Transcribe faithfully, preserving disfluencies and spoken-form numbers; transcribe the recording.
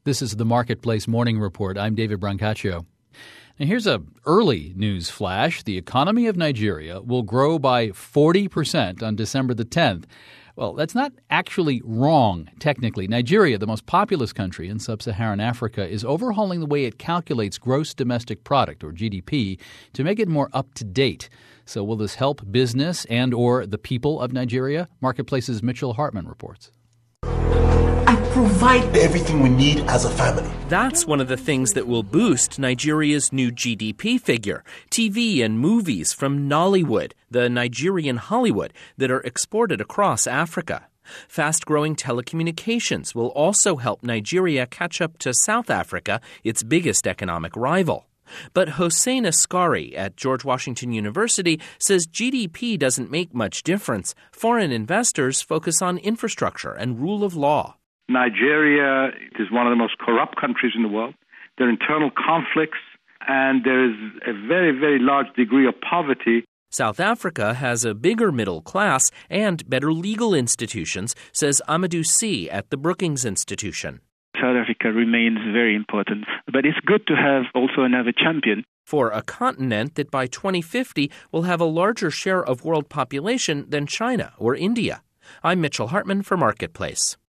This is the Marketplace Morning Report. I'm David Brancaccio. Now here's a early news flash. The economy of Nigeria will grow by forty percent on December the tenth. Well, that's not actually wrong, technically. Nigeria, the most populous country in sub-Saharan Africa, is overhauling the way it calculates gross domestic product, or G D P, to make it more up-to-date. So will this help business and or the people of Nigeria? Marketplace's Mitchell Hartman reports. I provide everything we need as a family. That's one of the things that will boost Nigeria's new G D P figure. T V and movies from Nollywood, the Nigerian Hollywood, that are exported across Africa. Fast-growing telecommunications will also help Nigeria catch up to South Africa, its biggest economic rival. But Hossein Askari at George Washington University says G D P doesn't make much difference. Foreign investors focus on infrastructure and rule of law. Nigeria is one of the most corrupt countries in the world. There are internal conflicts, and there is a very, very large degree of poverty. South Africa has a bigger middle class and better legal institutions, says Amadou Sy at the Brookings Institution. South Africa remains very important, but it's good to have also another champion. For a continent that by twenty fifty will have a larger share of world population than China or India. I'm Mitchell Hartman for Marketplace.